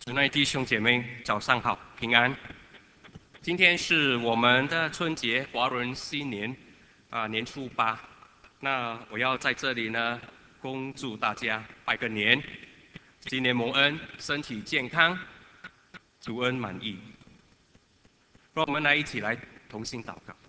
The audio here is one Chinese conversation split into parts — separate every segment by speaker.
Speaker 1: 姊妹弟兄姐妹，早上好，平安。今天是我们的春节，华人新年年初8。那我要在这里呢，恭祝大家拜个年，今年蒙恩，身体健康，主恩满意。让我们一起来同心祷告。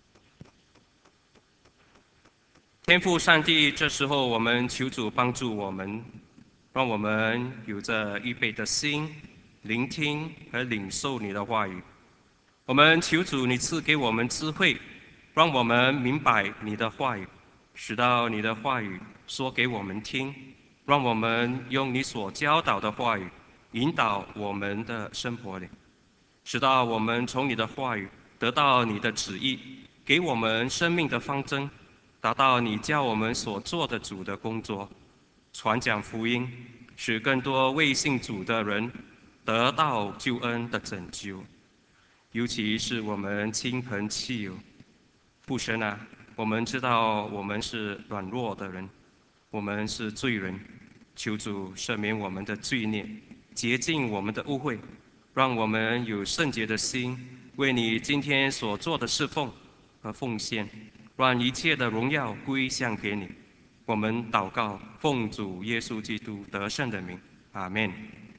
Speaker 1: 天父上帝，这时候我们求主帮助我们，让我们有着预备的心，聆听和领受你的话语。我们求主你赐给我们智慧，让我们明白你的话语，使到你的话语说给我们听，让我们用你所教导的话语引导我们的生活里，使到我们从你的话语得到你的旨意，给我们生命的方针，达到你叫我们所做的主的工作，传讲福音，使更多未信主的人得到救恩的拯救。尤其是我们亲朋戚友，父神啊，我们知道我们是软弱的人，我们是罪人，求主赦免我们的罪孽，洁净我们的污秽，让我们有圣洁的心，为你今天所做的侍奉和奉献，让一切的荣耀归向给你。我们祷告，奉主耶稣基督得胜的名，阿们。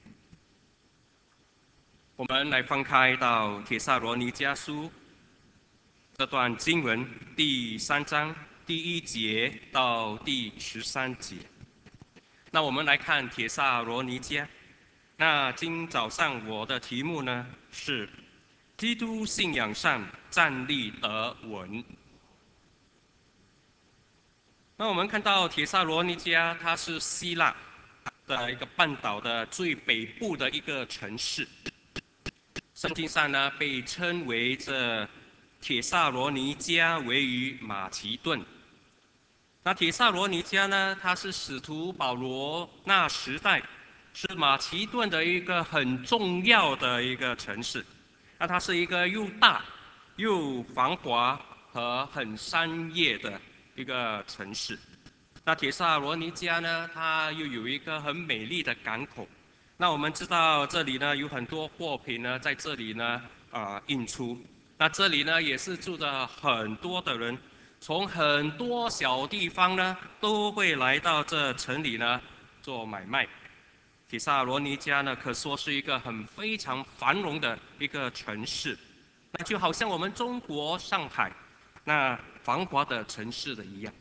Speaker 1: 我们来翻开到《帖撒罗尼迦书》这段经文第3章第1节到第13节。那我们来看帖撒罗尼迦。那今早上我的题目呢是基督信仰上站立得稳。那我们看到帖撒罗尼迦，它是希腊的一个半岛的最北部的一个城市。圣经上呢被称为这帖撒罗尼迦位于马其顿。那帖撒罗尼迦呢，它是使徒保罗那时代是马其顿的一个很重要的一个城市。那它是一个又大又繁华和很商业的一个城市。那帖撒罗尼迦呢，它又有一个很美丽的港口。那我们知道这里呢有很多货品呢在这里呢运出。那这里呢也是住着很多的人，从很多小地方呢都会来到这城里呢做买卖。帖撒罗尼迦呢可说是一个非常繁荣的一个城市，那就好像我们中国上海那繁华的城市的一样。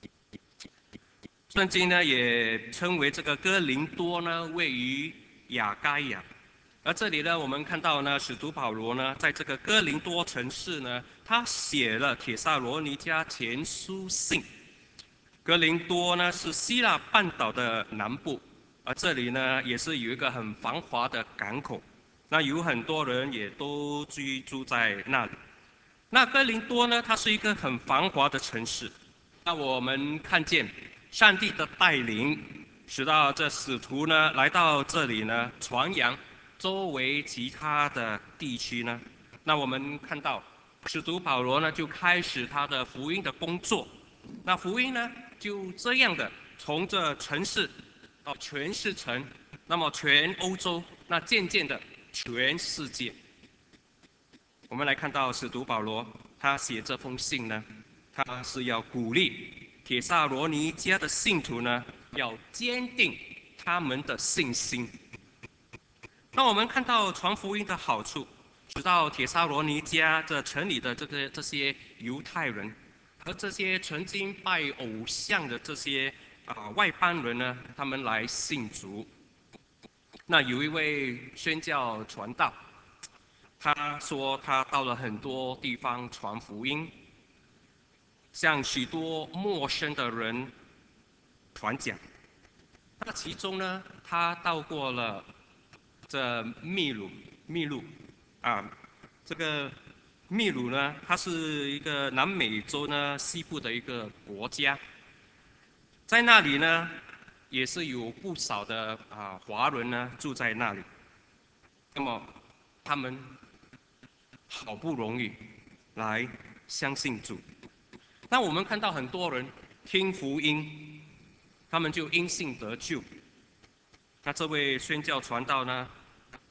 Speaker 1: 圣经呢也称为这个哥林多呢位于亚该亚。而这里呢我们看到呢使徒保罗呢在这个哥林多城市呢，他写了帖撒罗尼迦前书信。哥林多呢是希腊半岛的南部，而这里呢也是有一个很繁华的港口，那有很多人也都居住在那里。那哥林多呢它是一个很繁华的城市。那我们看见上帝的带领，使到这使徒呢来到这里呢传扬周围其他的地区呢。那我们看到使徒保罗呢就开始他的福音的工作。那福音呢就这样的从这城市到全世城，那么全欧洲，那渐渐的全世界。我们来看到使徒保罗他写这封信呢，他是要鼓励帖撒罗尼迦的信徒呢要坚定他们的信心。那我们看到传福音的好处，直到帖撒罗尼迦这城里的这些犹太人和这些曾经拜偶像的这些外邦人呢，他们来信主。那有一位宣教传道，他说他到了很多地方传福音，向许多陌生的人传讲。那其中呢，他到过了这秘鲁这个秘鲁呢，它是一个南美洲呢西部的一个国家。在那里呢，也是有不少的华人呢住在那里。那么他们好不容易来相信主。那我们看到很多人听福音，他们就因信得救。那这位宣教传道呢，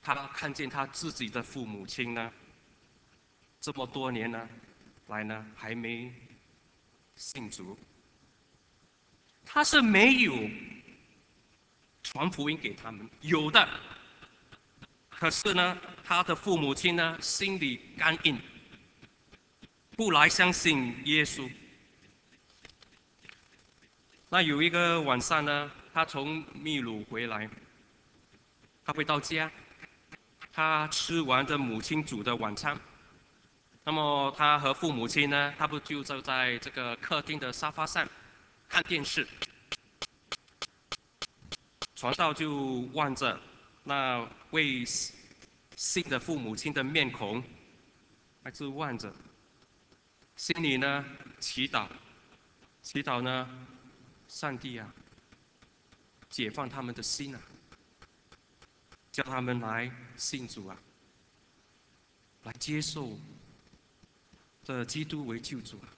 Speaker 1: 他看见他自己的父母亲呢，这么多年呢来呢还没信主，他是没有传福音给他们，有的，可是呢，他的父母亲呢心里刚硬，不来相信耶稣。那有一个晚上呢，他从秘鲁回来，他回到家，他吃完的母亲煮的晚餐，那么他和父母亲呢，他不就坐在这个客厅的沙发上看电视，传道就望着那位信的父母亲的面孔，还是望着，心里呢祈祷，祈祷呢，上帝啊，解放他们的心啊，叫他们来信主啊，来接受这基督为救主啊。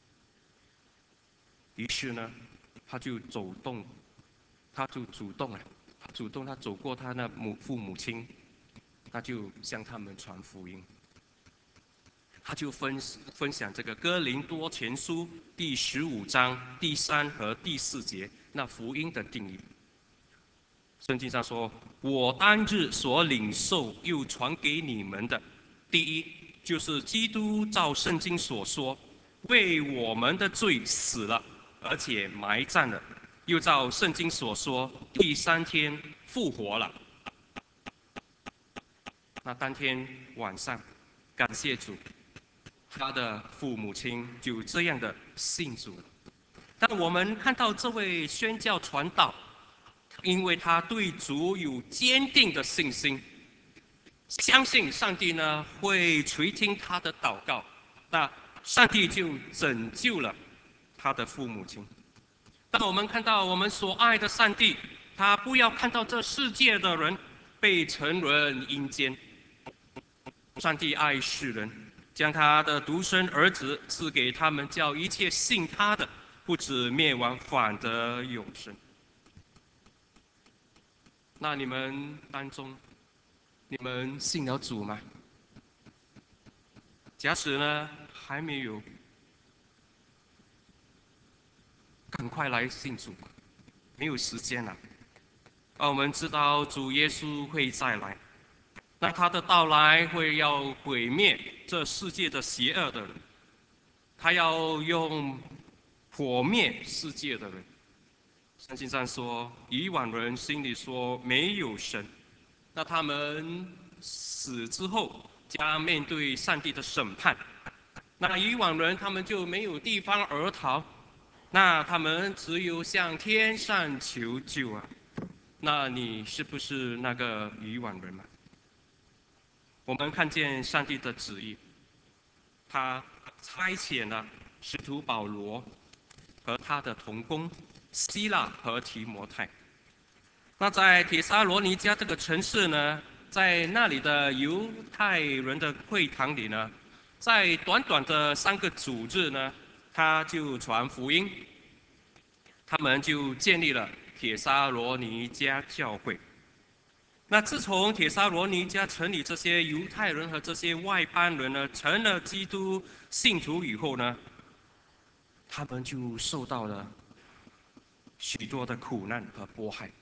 Speaker 1: 于是呢，他就主动，他走过他的父母亲，他就向他们传福音。他就分享这个哥林多前书第15章第3和第4节那福音的定义。圣经上说：“我当日所领受又传给你们的，第一就是基督照圣经所说，为我们的罪死了，而且埋葬了，又照圣经所说，第3天复活了。”那当天晚上，感谢主，他的父母亲就这样的信主了。但我们看到这位宣教传道，因为他对主有坚定的信心，相信上帝呢会垂听他的祷告，那上帝就拯救了他的父母亲。当我们看到我们所爱的上帝，他不要看到这世界的人被沉沦阴间，上帝爱世人，将他的独生儿子赐给他们，叫一切信他的，不至灭亡，反得永生。那你们当中，你们信了主吗？假使呢还没有，赶快来信主，没有时间了。我们知道主耶稣会再来，那他的到来会要毁灭这世界的邪恶的人，他要用火灭世界的人。圣经上说，以往人心里说没有神，那他们死之后将面对上帝的审判。那以往人他们就没有地方而逃，那他们只有向天上求救啊。那你是不是那个以往人嘛？我们看见上帝的旨意，他差遣了使徒保罗和他的同工希腊和提摩太。那在帖撒罗尼迦这个城市呢，在那里的犹太人的会堂里呢，在短短的3个主日呢，他就传福音，他们就建立了帖撒罗尼迦教会。那自从帖撒罗尼迦城里这些犹太人和这些外邦人呢，成了基督信徒以后呢，他们就受到了许多的苦难和迫害。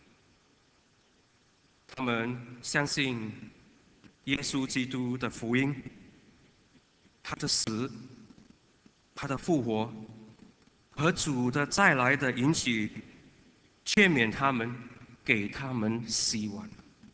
Speaker 1: 他们相信耶稣基督的福音，他的死，他的复活和主的再来的允许，劝勉他们，给他们希望。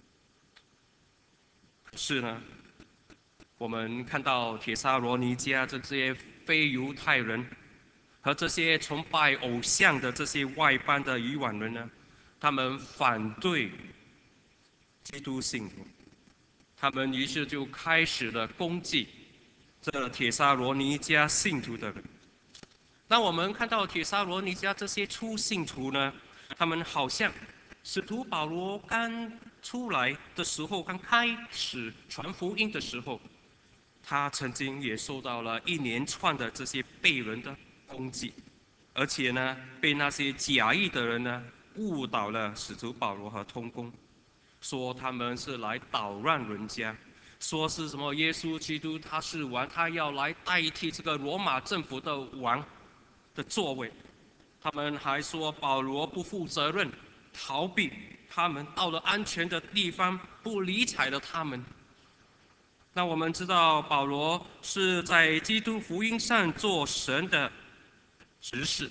Speaker 1: 可是呢，我们看到帖撒罗尼迦这些非犹太人和这些崇拜偶像的这些外邦的以往人呢，他们反对基督信徒，他们于是就开始了攻击这帖撒罗尼迦信徒的人。当我们看到帖撒罗尼迦这些初信徒呢，他们好像使徒保罗刚出来的时候，刚开始传福音的时候，他曾经也受到了一连串的这些被人的攻击，而且呢，被那些假意的人呢误导了使徒保罗和同工。 说他们是来捣乱人家，说是什么耶稣基督他是王，他要来代替这个罗马政府的王的座位。他们还说保罗不负责任，逃避他们，到了安全的地方不理睬了他们。那我们知道保罗是在基督福音上做神的执事，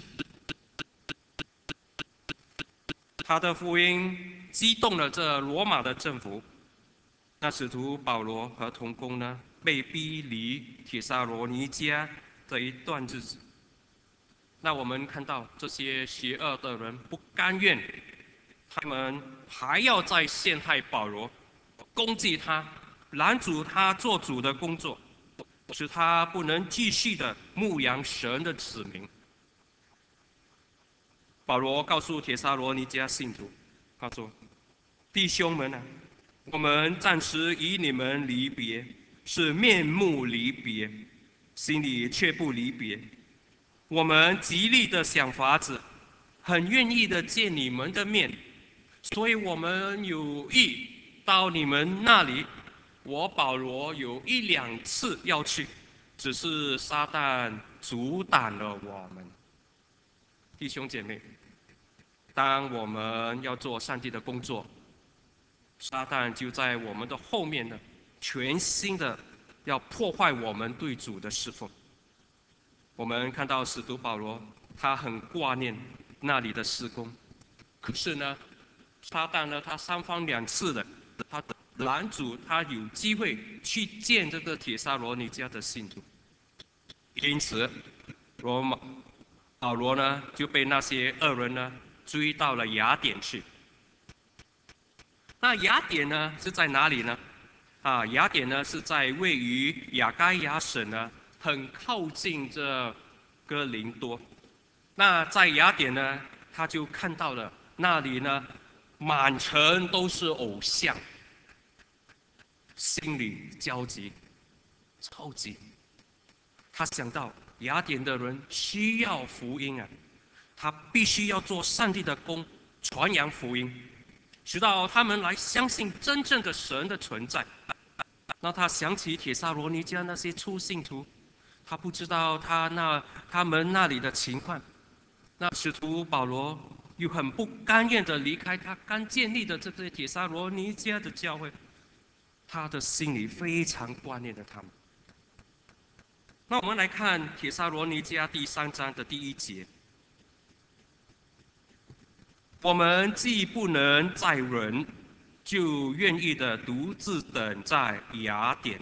Speaker 1: 他的福音激动了这罗马的政府。那使徒保罗和同工呢，被逼离帖撒罗尼迦这一段日子。那我们看到这些邪恶的人不甘愿，他们还要再陷害保罗，攻击他，拦阻他做主的工作，使他不能继续的牧养神的子民。保罗告诉帖撒罗尼迦信徒，他说：“弟兄们啊，我们暂时与你们离别，是面目离别，心里却不离别。我们极力的想法子，很愿意的见你们的面，所以我们有意到你们那里。我保罗有1、2次要去，只是撒旦阻挡了我们。”弟兄姐妹，当我们要做上帝的工作，撒旦就在我们的后面呢，全心的要破坏我们对主的侍奉。我们看到使徒保罗，他很挂念那里的事工，可是呢，撒旦呢，他3番2次的，他拦阻他有机会去见这个帖撒罗尼迦的信徒。因此，保罗呢就被那些恶人呢追到了雅典去。那雅典呢是在哪里呢？雅典呢是在位于亚该亚省呢，很靠近这哥林多。那在雅典呢，他就看到了那里呢，满城都是偶像，心里焦急，着急。他想到雅典的人需要福音啊，他必须要做上帝的工，传扬福音，直到他们来相信真正的神的存在。那他想起帖撒罗尼迦那些初信徒，他不知道他们那里的情况。那使徒保罗又很不甘愿地离开他刚建立的这个帖撒罗尼迦的教会，他的心里非常挂念着他们。那我们来看帖撒罗尼迦第3章的第1节。我们既不能再忍，就愿意的独自等在雅典。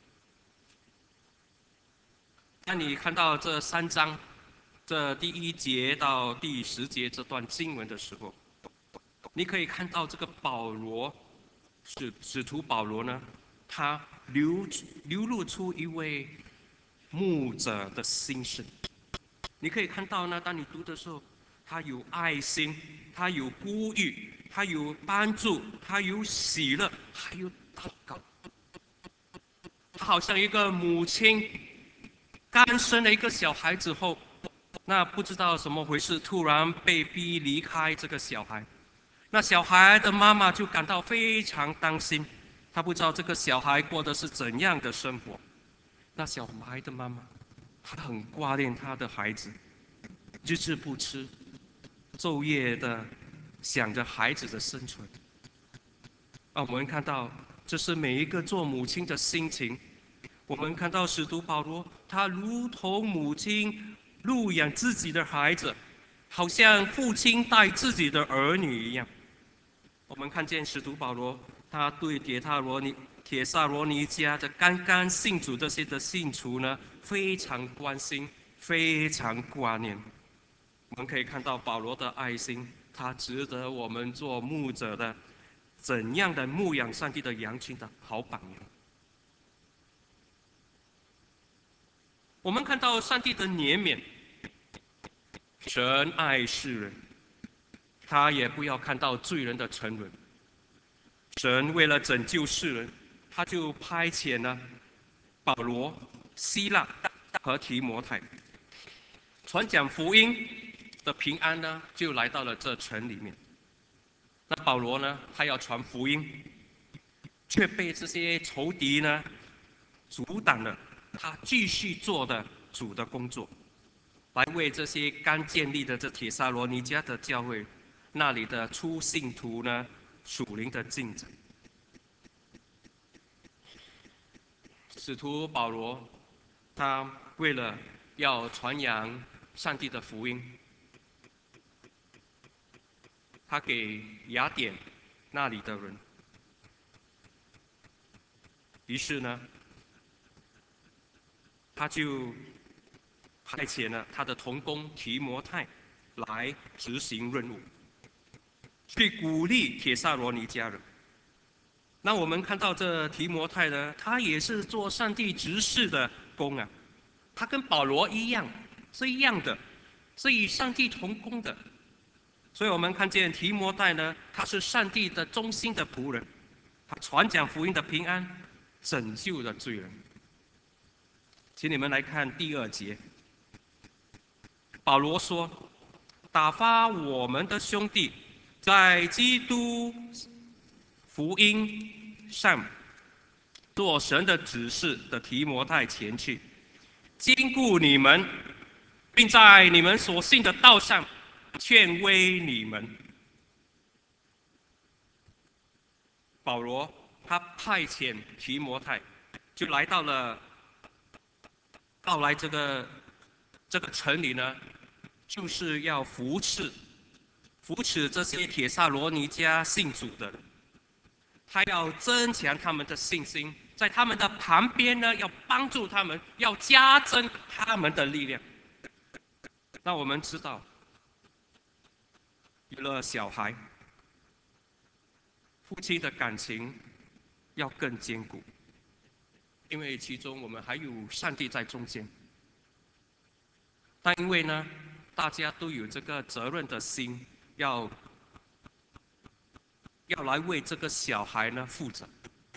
Speaker 1: 当你看到这3章，这第1节到第10节这段经文的时候，你可以看到这个保罗，使徒保罗呢，他流露出一位牧者的心声。你可以看到呢，当你读的时候，他有爱心，他有呼吁，他有帮助，他有喜乐，还有祷告。他好像一个母亲刚生了一个小孩子后，那不知道怎么回事，突然被逼离开这个小孩。那小孩的妈妈就感到非常担心，她不知道这个小孩过的是怎样的生活。那小孩的妈妈，她很挂念她的孩子，日日不吃，昼夜的想着孩子的生存。我们看到这是每一个做母亲的心情。我们看到使徒保罗，他如同母亲牧养自己的孩子，好像父亲带自己的儿女一样。我们看见使徒保罗，他对帖撒罗尼迦的刚刚信主这些的信徒呢，非常关心，非常挂念。我们可以看到保罗的爱心，他值得我们做牧者的怎样的牧养上帝的羊群的好榜样。我们看到上帝的怜悯，神爱世人，他也不要看到罪人的沉沦。神为了拯救世人，他就派遣了保罗、希腊和提摩太，传讲福音的平安呢，就来到了这城里面。 那保罗呢，他要传福音，却被这些仇敌呢阻挡了他继续做的主的工作，来为这些刚建立的这帖撒罗尼迦的教会那里的初信徒呢属灵的进展。使徒保罗，他为了要传扬上帝的福音，他给雅典那里的人，于是呢，他就派遣了他的同工提摩太来执行任务，去鼓励帖撒罗尼迦人。那我们看到这提摩太呢，他也是做上帝执事的工啊，他跟保罗一样，是一样的，是与上帝同工的。所以我们看见提摩太呢，他是上帝的忠心的仆人，他传讲福音的平安，拯救了罪人。请你们来看第2节，保罗说：“打发我们的兄弟在基督福音上做神的指示的提摩太前去，坚固你们，并在你们所信的道上劝慰你们。”保罗他派遣提摩太，就来这个城里呢，就是要扶持这些帖撒罗尼迦信主的人，他要增强他们的信心，在他们的旁边呢，要帮助他们，要加增他们的力量。那我们知道，有了小孩，夫妻的感情要更坚固，因为其中我们还有上帝在中间。但因为呢，大家都有这个责任的心，要来为这个小孩呢负责。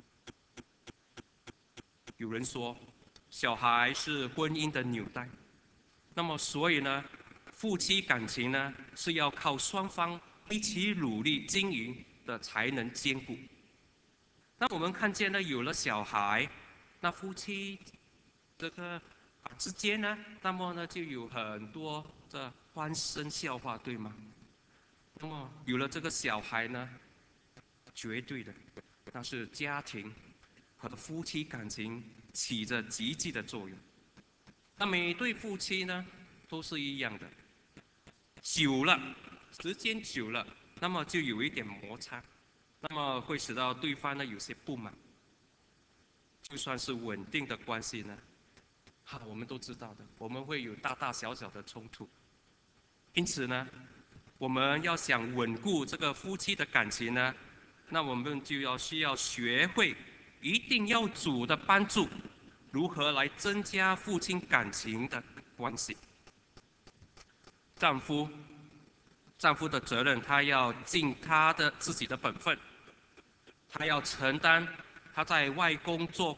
Speaker 1: 有人说，小孩是婚姻的纽带，那么所以呢，夫妻感情呢是要靠双方一起努力经营的才能兼顾。那我们看见呢，有了小孩，那夫妻这个之间呢，那么呢就有很多的欢声笑话，对吗？那么有了这个小孩呢，绝对的，那是家庭和夫妻感情起着积极的作用。那每对夫妻呢，都是一样的，久了，时间久了，那么就有一点摩擦，那么会使到对方呢有些不满。就算是稳定的关系呢，我们都知道的，我们会有大大小小的冲突。因此呢，我们要想稳固这个夫妻的感情呢，那我们就需要学会，一定要主的帮助，如何来增加夫妻感情的关系。丈夫的责任，他要尽自己的本分，他要承担他在外工作，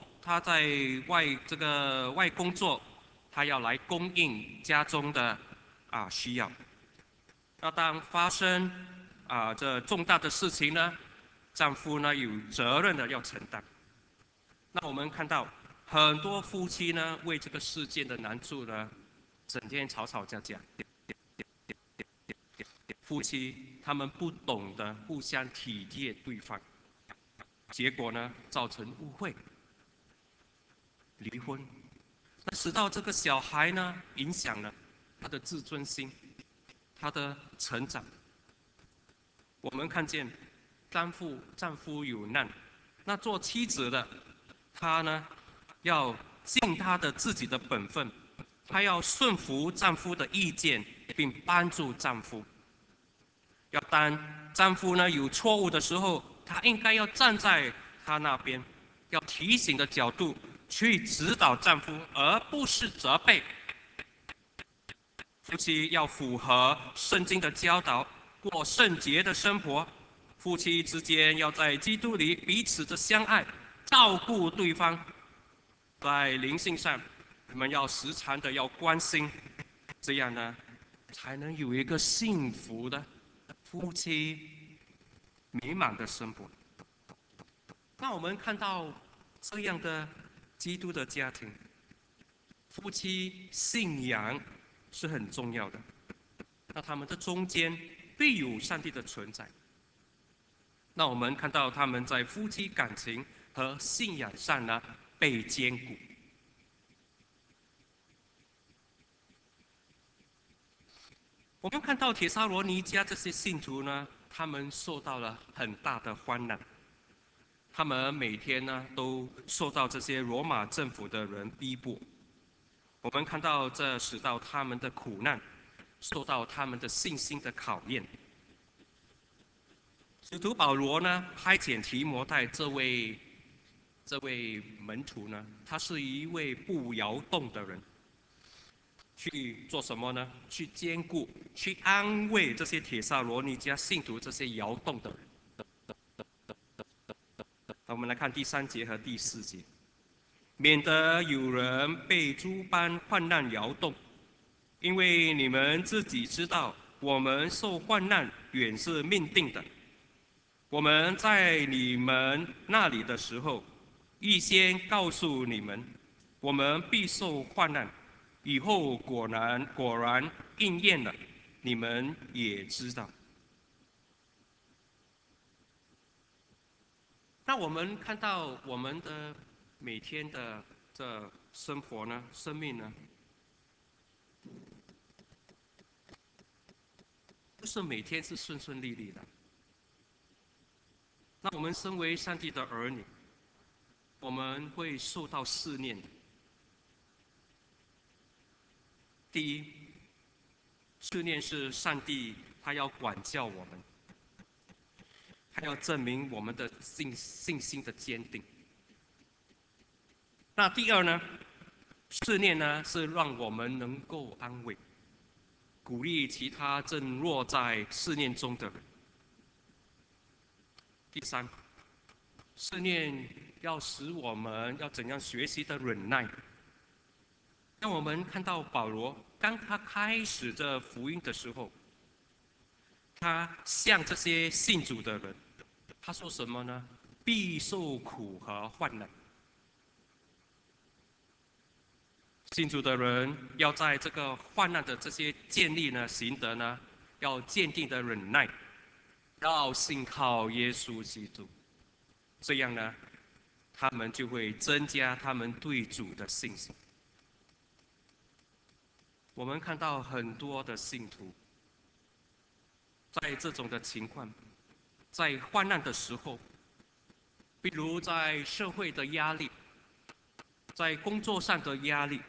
Speaker 1: 他要来供应家中的需要。那当发生这重大的事情呢，丈夫呢有责任的要承担。那我们看到很多夫妻呢，为这个事件的难处呢，整天吵吵架架。夫妻他们不懂得互相体贴对方，结果呢造成误会、离婚，那使到这个小孩呢影响了他的自尊心、他的成长。我们看见丈夫有难，那做妻子的她呢要尽她的自己的本分，她要顺服丈夫的意见，并帮助丈夫。要当丈夫呢有错误的时候，她应该要站在他那边，要提醒的角度去指导丈夫，而不是责备。夫妻要符合圣经的教导，过圣洁的生活。夫妻之间要在基督里彼此的相爱，照顾对方。在灵性上，你们要时常的要关心，这样呢，才能有一个幸福的夫妻美满的生活。那我们看到这样的基督的家庭，夫妻信仰是很重要的。那他们的中间必有上帝的存在。那我们看到他们在夫妻感情和信仰上呢被坚固。我们看到帖撒罗尼迦这些信徒呢，他们受到了很大的患难，他们每天呢都受到这些罗马政府的人逼迫。我们看到这使到他们的苦难，受到他们的信心的考验。使徒保罗呢派遣提摩太这位门徒呢，他是一位不摇动的人，去做什么呢？去兼顾、去安慰这些帖撒罗尼迦信徒这些摇动的人。我们来看第3节和第4节，免得有人被诸般患难摇动，因为你们自己知道，我们受患难原是命定的。我们在你们那里的时候，预先告诉你们，我们必受患难，以后果然应验了，你们也知道。那我们看到我们的每天的这生活呢，生命呢，不是每天是顺顺利利的。那我们身为上帝的儿女，我们会受到试炼。第一，试炼是上帝他要管教我们，他要证明我们的信心的坚定。那第二呢，试炼呢是让我们能够安慰，鼓励其他正落在试炼中的人。第三，试炼要使我们要怎样学习的忍耐。当我们看到保罗当他开始这福音的时候，他向这些信主的人，他说什么呢？必受苦和患难。信主的人要在这个患难的这些建立呢、行得呢，要坚定的忍耐，要信靠耶稣基督。这样呢，他们就会增加他们对主的信心。我们看到很多的信徒，在这种的情况，在患难的时候，比如在社会的压力，在工作上的压力，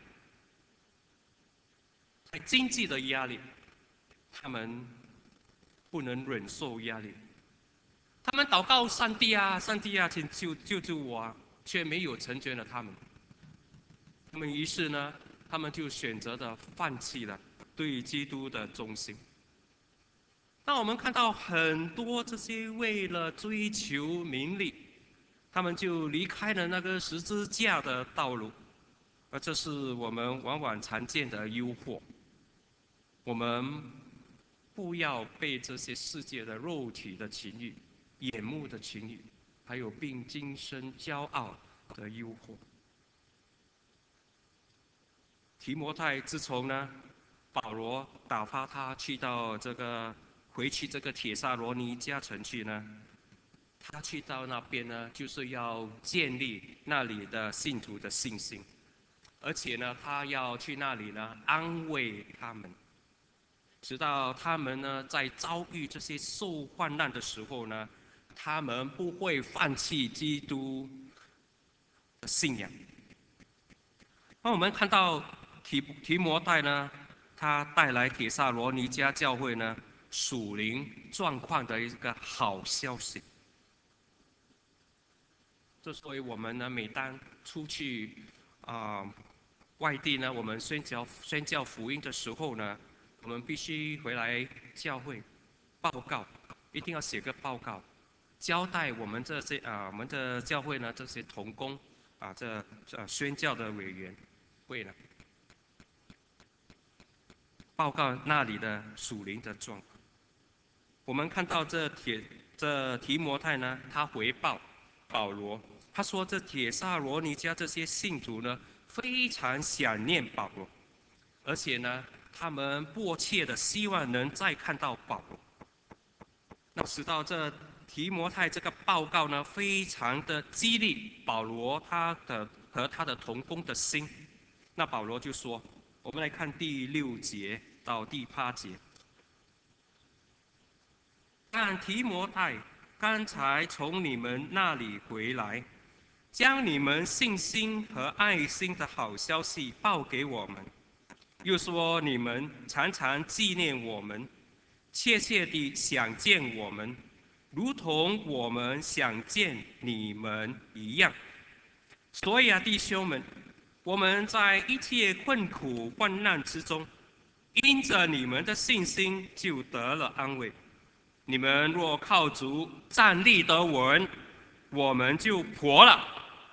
Speaker 1: 在经济的压力，他们不能忍受压力。他们祷告上帝啊，上帝啊，请救救我啊，却没有成全了他们。他们于是呢，他们就选择的放弃了对基督的忠心。那我们看到很多这些为了追求名利，他们就离开了那个十字架的道路，而这是我们往往常见的诱惑。我们不要被这些世界的肉体的情欲、眼目的情欲，还有并今生骄傲的诱惑。提摩太自从呢，保罗打发他回去这个帖撒罗尼迦城去呢，他去到那边呢，就是要建立那里的信徒的信心，而且呢，他要去那里呢安慰他们，直到他们呢在遭遇这些受患难的时候呢，他们不会放弃基督的信仰。那我们看到提摩太呢，他带来帖撒罗尼迦教会呢属灵状况的一个好消息。这所以我们呢，每当出去外地呢，我们宣教福音的时候呢，我们必须回来教会报告，一定要写个报告，交代我们我们的教会呢这些同工宣教的委员会呢，报告那里的属灵的状况。我们看到这提摩太呢，他回报保罗，他说这帖撒罗尼迦这些信徒呢，非常想念保罗，而且呢，他们迫切的希望能再看到保罗。那直到这提摩太这个报告呢，非常的激励保罗和他的同工的心。那保罗就说，我们来看第6节到第8节。但提摩太刚才从你们那里回来，将你们信心和爱心的好消息报给我们，又说你们常常纪念我们，切切地想见我们，如同我们想见你们一样。所以啊，弟兄们，我们在一切困苦患难之中，因着你们的信心，就得了安慰。你们若靠主站立得稳，我们就活了。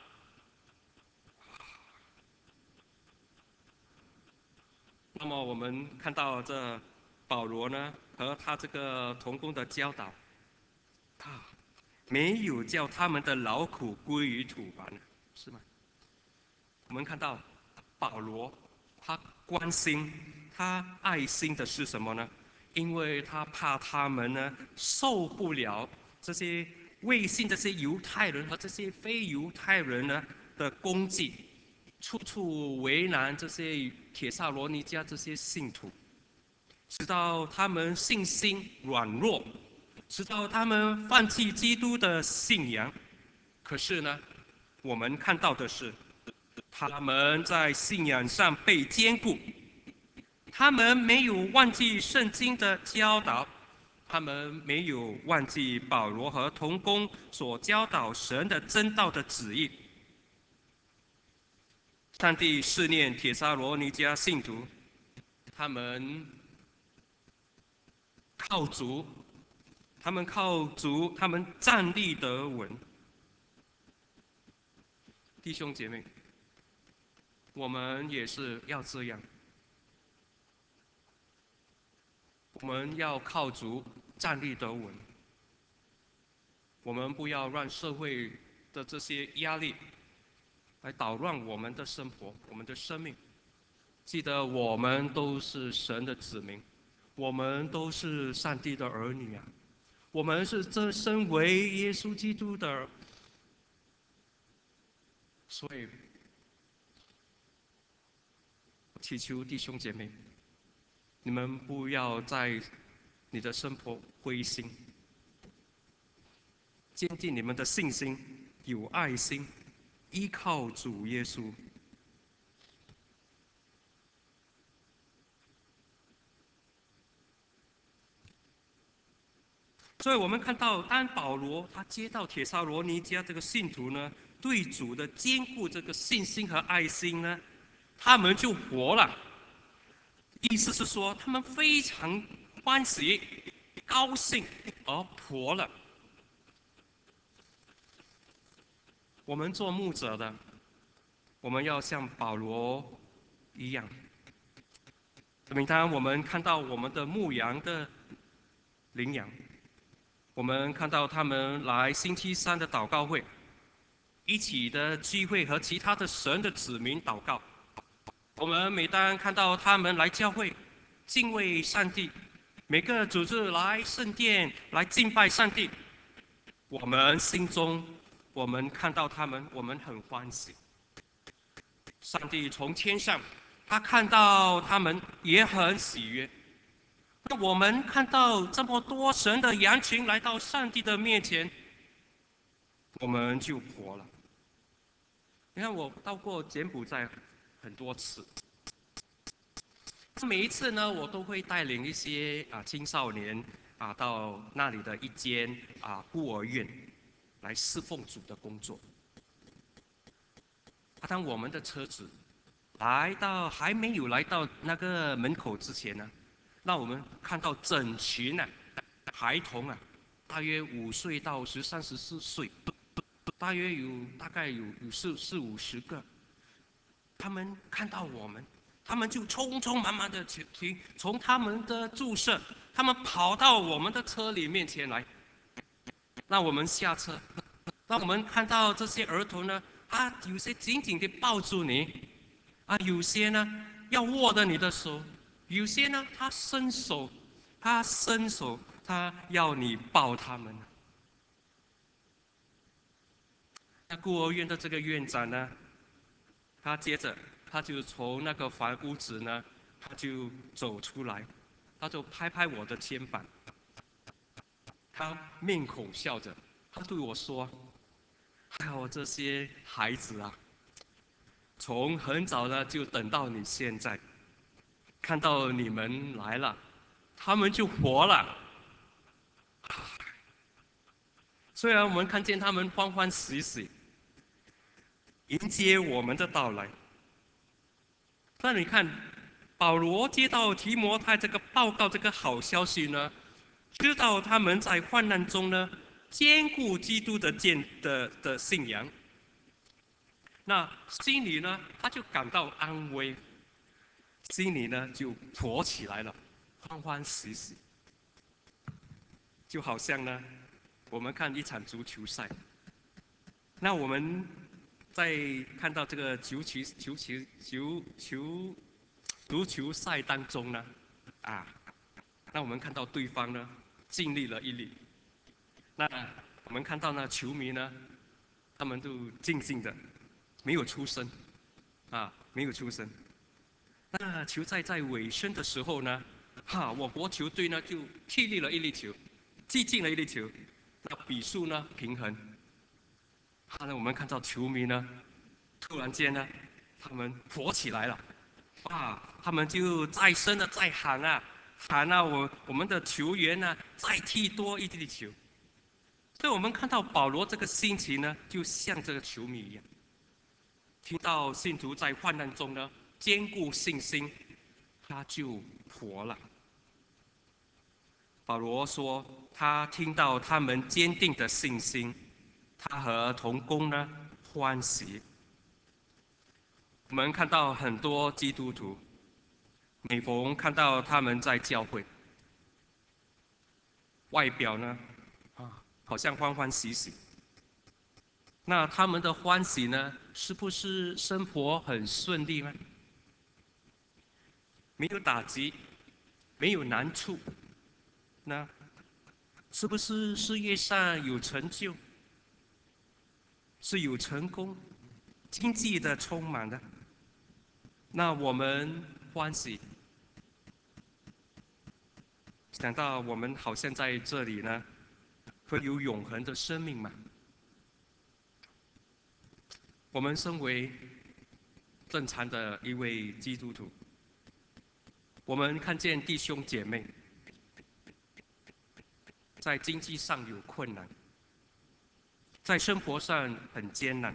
Speaker 1: 那么我们看到这保罗呢，和他这个同工的教导，他没有叫他们的劳苦归于土壤，是吗？我们看到保罗，他关心、他爱心的是什么呢？因为他怕他们呢受不了这些未信这些犹太人和这些非犹太人呢的攻击，处处为难这些帖撒罗尼迦这些信徒，直到他们信心软弱，直到他们放弃基督的信仰。可是呢，我们看到的是，他们在信仰上被坚固，他们没有忘记圣经的教导，他们没有忘记保罗和同工所教导神的真道的旨意。上帝试炼帖撒罗尼迦信徒，他们靠主，他们站立得稳。弟兄姐妹，我们也是要这样，我们要靠主站立得稳。我们不要让社会的这些压力来捣乱我们的生活、我们的生命。记得我们都是神的子民，我们都是上帝的儿女啊！我们是这身为耶稣基督的，所以祈求弟兄姐妹，你们不要在你的生活灰心，坚定你们的信心，有爱心，依靠主耶稣。所以我们看到，当保罗他接到帖撒罗尼迦这个信徒呢，对主的坚固这个信心和爱心呢，他们就活了。意思是说，他们非常欢喜、高兴而活了。我们做牧者的，我们要像保罗一样。每当我们看到我们的牧羊的羚羊，我们看到他们来星期三的祷告会，一起的聚会和其他的神的子民祷告。我们每当看到他们来教会，敬畏上帝，每个组织来圣殿来敬拜上帝，我们心中，我们看到他们，我们很欢喜。上帝从天上，他看到他们也很喜悦。那我们看到这么多神的羊群来到上帝的面前，我们就活了。你看，我到过柬埔寨很多次，每一次呢，我都会带领一些青少年到那里的一间孤儿院来侍奉主的工作。当我们的车子还没有来到那个门口之前呢，那我们看到整群孩童大约5岁到13、14岁，大概有40、50个。他们看到我们，他们就匆匆忙忙的从他们的宿舍，他们跑到我们的车里面前来。 那我们下车，那我们看到这些儿童呢，有些紧紧地抱住你，有些呢要握着你的手，有些呢他伸手，他要你抱他们。那孤儿院的这个院长呢，接着他就从那个屋子呢，他就走出来，他就拍拍我的肩膀，他面孔笑着，他对我说：“还有这些孩子啊，从很早呢就等到你现在，看到你们来了，他们就活了。虽然我们看见他们欢欢喜喜迎接我们的到来，但你看，保罗接到提摩太这个报告这个好消息呢，知道他们在患难中呢坚固基督的信仰，那心里呢他就感到安慰，心里呢就活起来了，欢欢喜喜。就好像呢，我们看一场足球赛，那我们在看到这个足球赛当中呢，那我们看到对方呢尽力了一力，那我们看到呢球迷呢，他们都静静的，没有出声，没有出声。那球赛在尾声的时候呢，我国球队呢就踢进了一粒球，击进了一粒球，那比数呢平衡。那我们看到球迷呢，突然间呢，他们火起来了，他们就再声的在喊我们的球员呢再踢多一粒球。所以我们看到保罗这个心情呢，就像这个球迷一样，听到信徒在患难中呢坚固信心，他就活了。保罗说，他听到他们坚定的信心，他和同工呢欢喜。我们看到很多基督徒，每逢看到他们在教会，外表呢，好像欢欢喜喜。那他们的欢喜呢，是不是生活很顺利呢？没有打击，没有难处，那是不是事业上有成就，是有成功，经济的充满的？那我们欢喜，想到我们好像在这里呢，会有永恒的生命嘛？我们身为正常的一位基督徒，我们看见弟兄姐妹在经济上有困难，在生活上很艰难，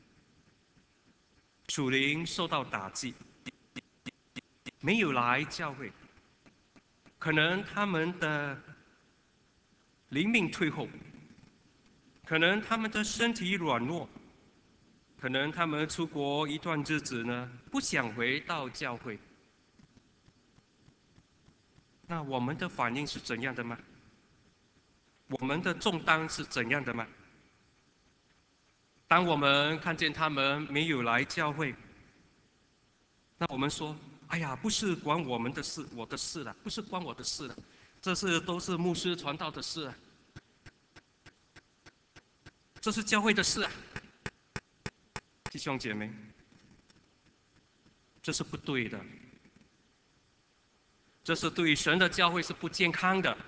Speaker 1: 属灵受到打击，没有来教会，可能他们的灵命退后，可能他们的身体软弱，可能他们出国一段日子呢，不想回到教会。那我们的反应是怎样的吗？我们的重担是怎样的吗？当我们看见他们没有来教会，那我们说：“哎呀，不是关我们的事，我的事了，不是关我的事了，都是牧师传道的事啊，这是教会的事啊。”弟兄姐妹，这是不对的，这是对神的教会是不健康的。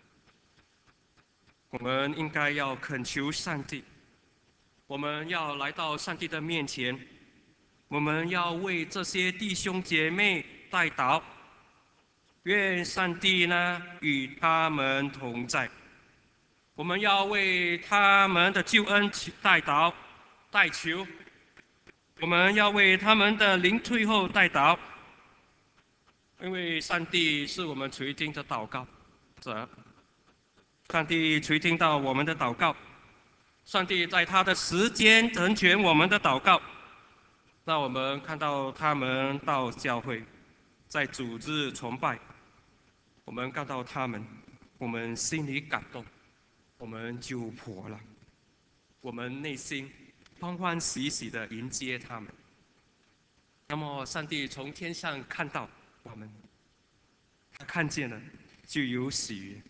Speaker 1: 我们应该要恳求上帝，我们要来到上帝的面前，我们要为这些弟兄姐妹代祷，愿上帝呢与他们同在。我们要为他们的救恩代祷、代求，我们要为他们的灵退后代祷，因为上帝是我们垂听的祷告者。上帝垂听到我们的祷告，上帝在他的时间成全我们的祷告。让我们看到他们到教会，在组织崇拜，我们看到他们，我们心里感动， 我们就活了。我们内心欢欢喜喜的迎接他们。那么，上帝从天上看到我们，他看见了，就有喜悦。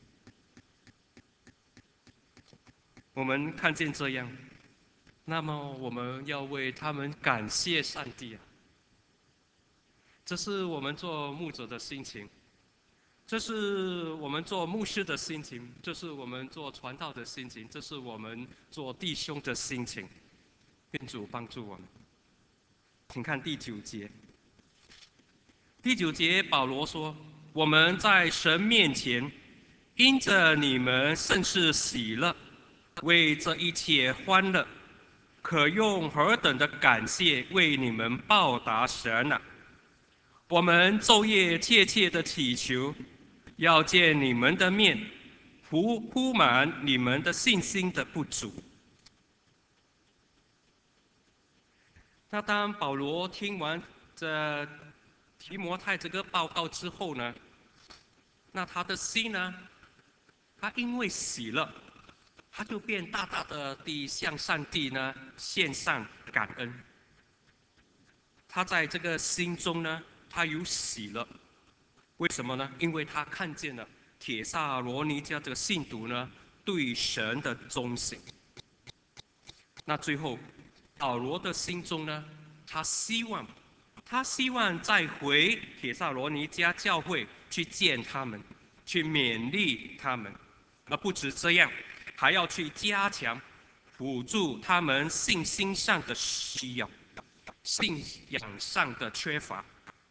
Speaker 1: 我们看见这样，那么我们要为他们感谢上帝啊！这是我们做牧者的心情，这是我们做牧师的心情，这是我们做传道的心情，这是我们做弟兄的心情。愿主帮助我们。请看第9节。第9节，保罗说：“我们在神面前，因着你们甚是喜乐，为这一切欢乐，可用何等的感谢为你们报答神呢？我们昼夜切切的祈求，要见你们的面，铺满你们的信心的不足。”那当保罗听完这提摩太这个报告之后呢，那他的心呢，他因为喜乐，他就变大大的向上帝呢献上感恩。他在这个心中呢，他有喜乐。为什么呢？因为他看见了帖撒罗尼迦这个信徒呢对神的忠心。那最后，保罗的心中呢，他希望再回帖撒罗尼迦教会去见他们，去勉励他们，而不止这样，还要去加强、辅助他们信心上的需要、信仰上的缺乏。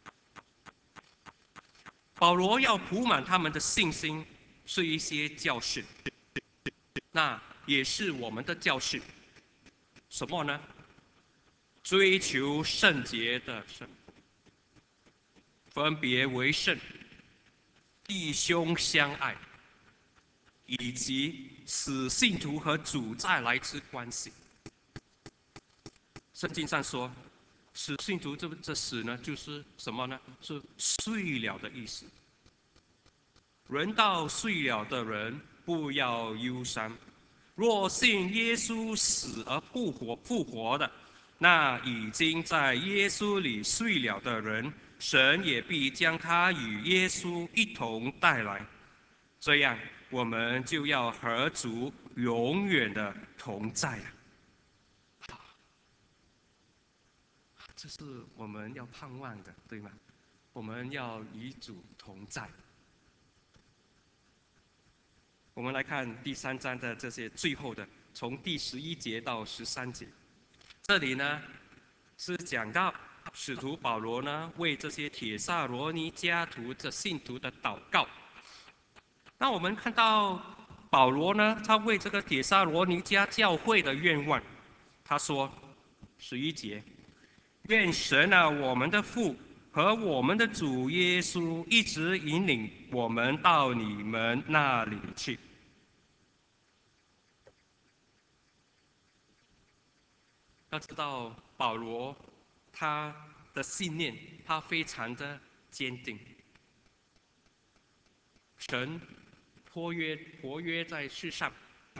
Speaker 1: 保罗要补满他们的信心，是一些教训，那也是我们的教训。什么呢？追求圣洁的生活，分别为圣，弟兄相爱，以及使信徒和主再来之关系。圣经上说，使信徒这使呢，就是什么呢？是睡了的意思。人到睡了的人，不要忧伤。若信耶稣死而复活的，那已经在耶稣里睡了的人，神也必将他与耶稣一同带来。这样，我们就要和主永远的同在了。这是我们要盼望的，对吗？我们要与主同在。我们来看第3章的这些最后的，从第11节到13节。这里呢是讲到使徒保罗呢为这些帖撒罗尼迦的信徒的祷告。那我们看到保罗呢，他为这个帖撒罗尼迦教会的愿望，他说11节：愿神啊，我们的父和我们的主耶稣一直引领我们到你们那里去。要知道保罗他的信念，他非常的坚定。神活跃在世上，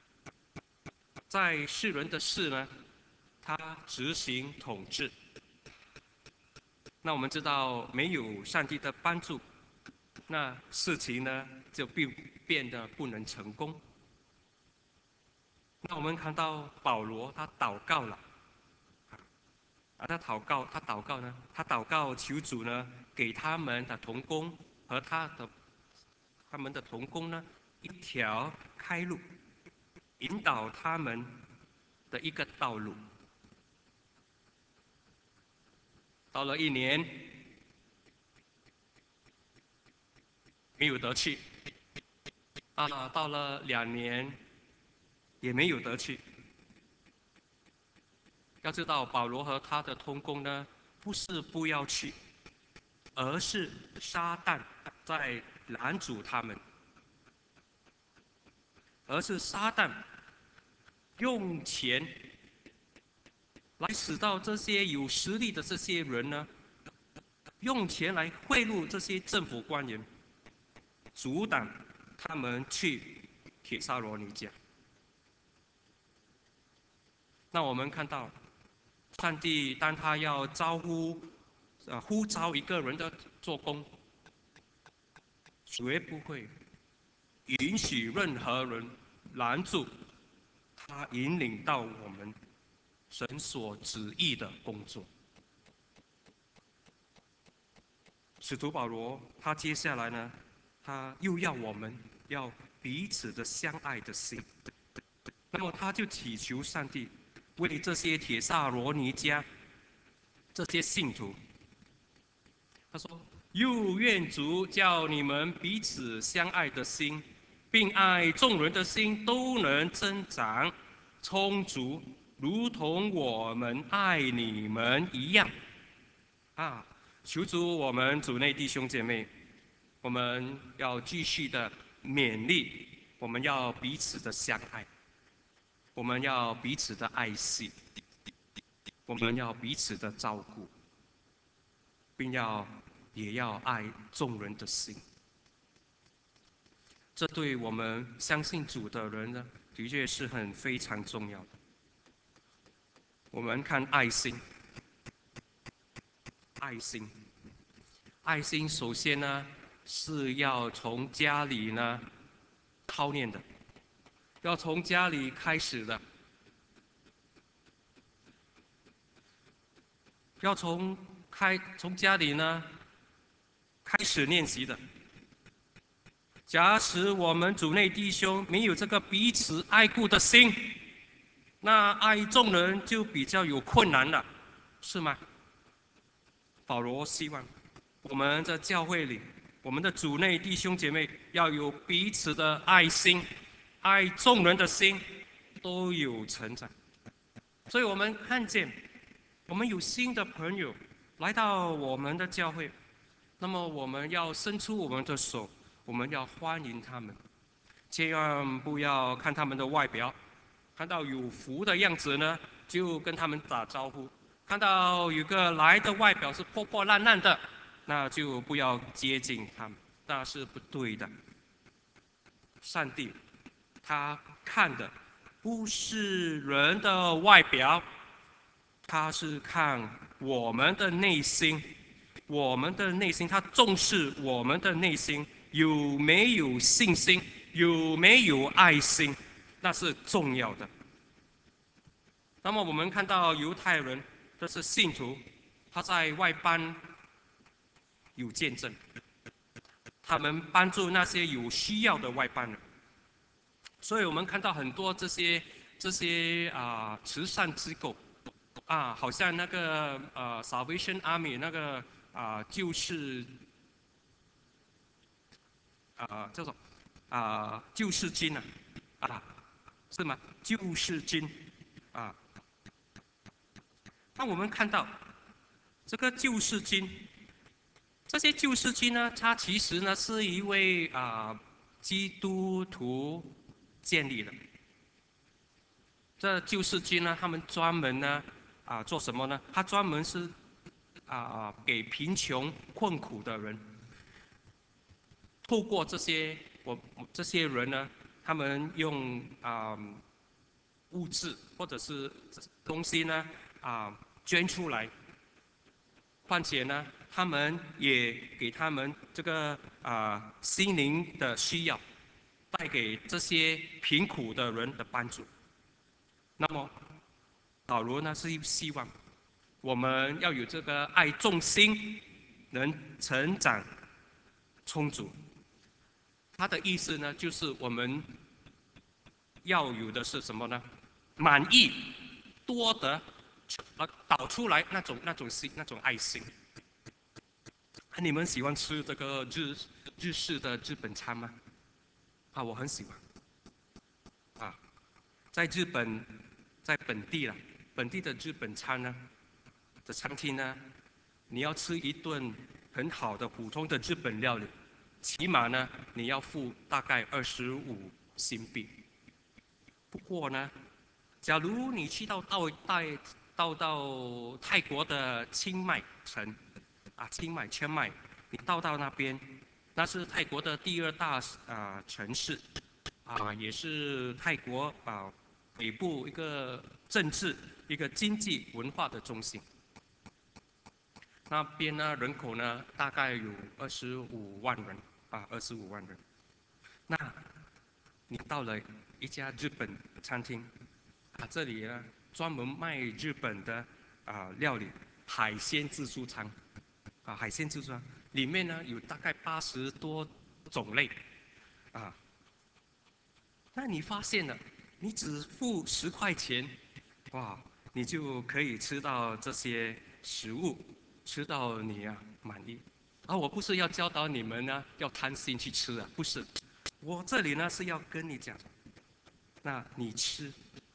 Speaker 1: 在世人的事呢，他执行统治。那我们知道，没有上帝的帮助，那事情呢就变得不能成功。那我们看到保罗他祷告了，他祷告呢，他祷告求主呢给他们的同工和他们的同工呢一条开路，引导他们的一个道路。到了1年没有得去，到了2年也没有得去。要知道保罗和他的同工呢，不是不要去，而是撒旦在拦阻他们，而是撒旦用钱来使到这些有实力的这些人呢，用钱来贿赂这些政府官员，阻挡他们去帖撒罗尼迦。 那我们看到，上帝当他要呼召一个人的做工，绝不会允许任何人拦住他引领到我们神所旨意的工作。使徒保罗他接下来呢，他又要我们要彼此的相爱的心，那么他就祈求上帝为这些帖撒罗尼迦这些信徒，他说：又愿主叫你们彼此相爱的心，并爱众人的心都能增长充足，如同我们爱你们一样。啊，求主我们主内弟兄姐妹，我们要继续的勉励，我们要彼此的相爱，我们要彼此的爱惜，我们要彼此的照顾，并也要爱众人的心。这对我们相信主的人呢，的确是非常重要的。我们看爱心，爱心，爱心首先呢是要从家里呢操练的，要从家里开始的，要从家里呢开始练习的。假使我们主内弟兄没有这个彼此爱顾的心，那爱众人就比较有困难了，是吗？保罗希望我们在教会里，我们的主内弟兄姐妹要有彼此的爱心，爱众人的心都有成长。所以我们看见，我们有新的朋友来到我们的教会，那么我们要伸出我们的手，我们要欢迎他们，千万不要看他们的外表，看到有福的样子呢，就跟他们打招呼；看到有个来的外表是破破烂烂的，那就不要接近他们，那是不对的。上帝他看的不是人的外表，他是看我们的内心。我们的内心，他重视我们的内心有没有信心，有没有爱心，那是重要的。那么我们看到犹太人，这是信徒，他在外邦有见证，他们帮助那些有需要的外邦人。所以我们看到很多这些慈善机构好像那个Salvation Army 那个就是叫做救世军是吗？救世军啊。那我们看到这个救世军，这些救世军呢，他其实呢是一位基督徒建立的。这救世军呢，他们专门呢做什么呢？他专门是给贫穷困苦的人，透过这些人呢，他们用物质或者是东西呢捐出来，况且呢，他们也给他们这个心灵的需要，带给这些贫苦的人的帮助。那么保罗呢是希望我们要有这个爱众心，能成长充足。他的意思呢，就是我们要有的是什么呢？满意、多得，导出来那种心，那种爱心。你们喜欢吃这个日式的日本餐吗？我很喜欢。在日本，在本地的日本餐呢的餐厅呢，你要吃一顿很好的普通的日本料理，起码呢你要付大概25新币。不过呢，假如你去到泰国的清迈城清迈清迈，你到那边，那是泰国的第2大城市也是泰国北部一个政治、一个经济、文化的中心。那边呢，人口呢大概有25万人25万人。那你到了一家日本餐厅这里呢专门卖日本的料理，海鲜自助餐海鲜自助餐里面呢有大概80多种类那你发现了，你只付10块钱，哇，你就可以吃到这些食物，吃到你满意。我不是要教导你们呢要贪心去吃不是，我这里呢是要跟你讲，那你吃，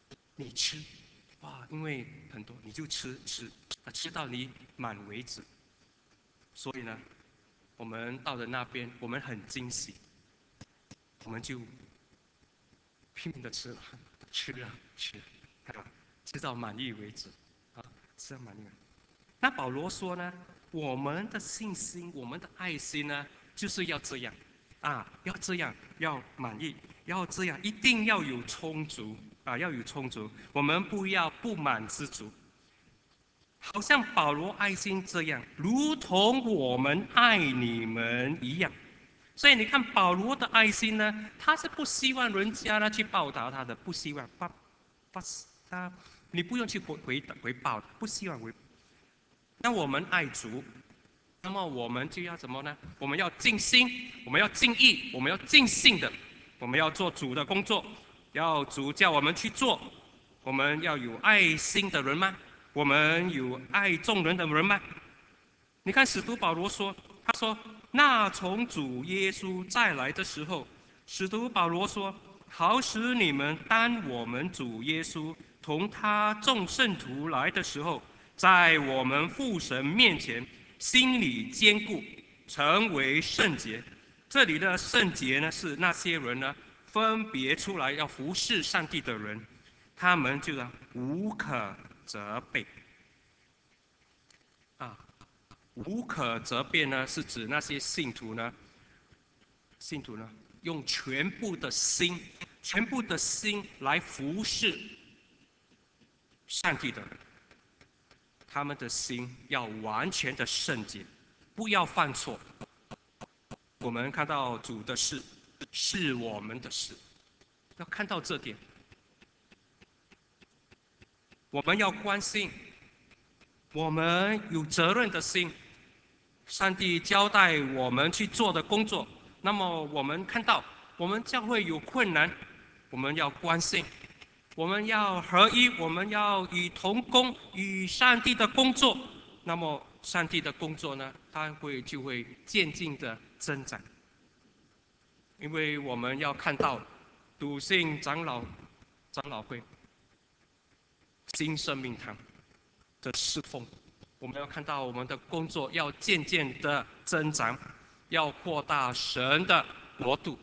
Speaker 1: 因为很多你就吃，吃到你满为止。所以呢，我们到了那边，我们很惊喜，我们就拼命的吃了，吃到满意为止，吃到满意。那保罗说呢，我们的信心，我们的爱心呢，就是要这样，要这样，要满意，要这样，一定要有充足要有充足，我们不要不满知足。好像保罗爱心这样，如同我们爱你们一样。所以你看保罗的爱心呢，他是不希望人家呢去报答他的，不希望你不用去回报，不希望回。那我们爱主，那么我们就要怎么呢？我们要尽心，我们要尽意，我们要尽性的，我们要做主的工作，要主叫我们去做。我们要有爱心的人吗？我们有爱众人的人吗？你看使徒保罗说，他说那从主耶稣再来的时候，使徒保罗说，好使你们当我们主耶稣同他众圣徒来的时候，在我们父神面前心里坚固，成为圣洁。这里的圣洁呢，是那些人呢分别出来要服侍上帝的人，他们就无可责备无可责备呢，是指那些信徒呢，用全部的心来服侍上帝的人，他们的心要完全的圣洁，不要犯错。我们看到主的事是我们的事，要看到这点，我们要关心，我们有责任的心。上帝交代我们去做的工作，那么我们看到我们教会有困难，我们要关心，我们要合一，我们要与同工，与上帝的工作。那么上帝的工作呢，就会渐进的增长，因为我们要看到笃信长老会、新生命堂的侍奉。我们要看到我们的工作要渐渐的增长，要扩大神的国度。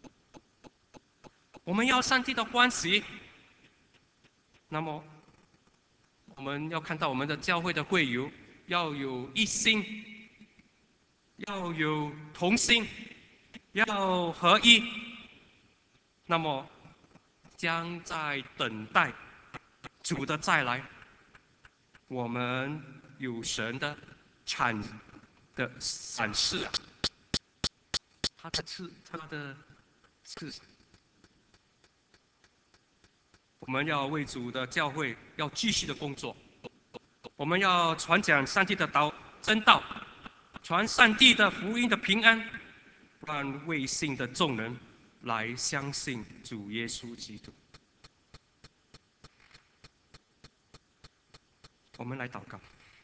Speaker 1: 我们要上帝的欢喜，那么我们要看到我们的教会的会友要有一心，要有同心，要合一。那么将在等待主的再来，我们有神的闪示，他的赐，我们要为主的教会要继续的工作，我们要传讲上帝的真道，传上帝的福音的平安，让未信的众人来相信主耶稣基督。我们来祷告。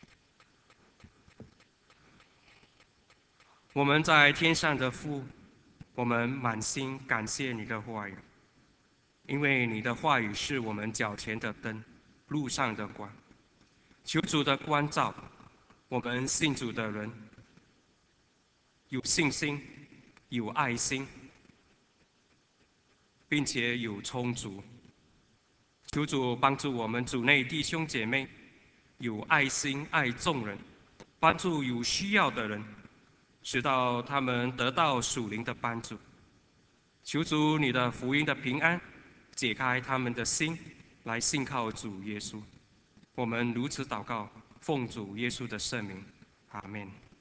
Speaker 1: 我们在天上的父，我们满心感谢你的话语，因为你的话语是我们脚前的灯，路上的光。求主的光照我们信主的人，有信心，有爱心，并且有充足。求主帮助我们主内弟兄姐妹有爱心爱众人，帮助有需要的人，直到他们得到属灵的帮助。求主你的福音的平安解开他们的心， 来信靠主耶稣。我们如此祷告，奉主耶稣的圣名，阿门。